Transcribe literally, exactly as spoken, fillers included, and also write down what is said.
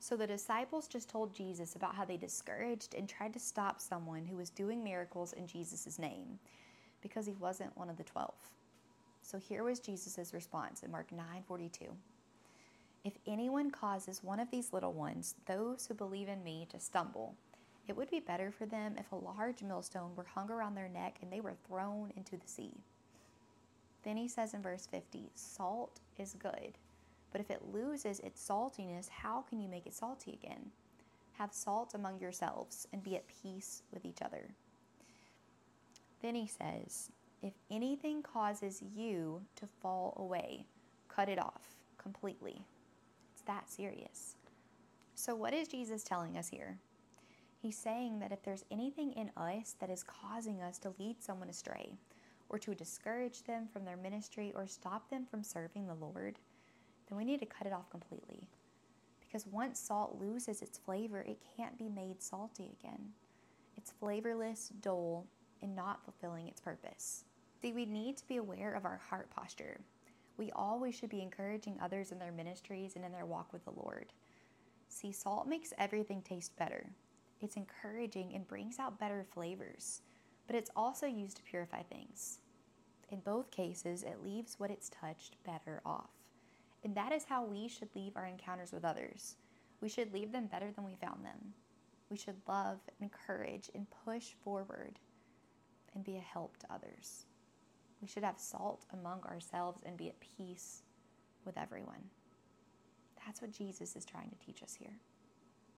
So the disciples just told Jesus about how they discouraged and tried to stop someone who was doing miracles in Jesus' name because he wasn't one of the twelve. So here was Jesus' response in Mark nine forty-two. If anyone causes one of these little ones, those who believe in me, to stumble, it would be better for them if a large millstone were hung around their neck and they were thrown into the sea. Then he says in verse fifty, salt is good, but if it loses its saltiness, how can you make it salty again? Have salt among yourselves and be at peace with each other. Then he says, if anything causes you to fall away, cut it off completely. It's that serious. So what is Jesus telling us here? He's saying that if there's anything in us that is causing us to lead someone astray, or to discourage them from their ministry, or stop them from serving the Lord, then we need to cut it off completely. Because once salt loses its flavor, it can't be made salty again. It's flavorless, dull, and not fulfilling its purpose. See, we need to be aware of our heart posture. We always should be encouraging others in their ministries and in their walk with the Lord. See, salt makes everything taste better. It's encouraging and brings out better flavors, but it's also used to purify things. In both cases, it leaves what it's touched better off. And that is how we should leave our encounters with others. We should leave them better than we found them. We should love, encourage, and push forward and be a help to others. We should have salt among ourselves and be at peace with everyone. That's what Jesus is trying to teach us here.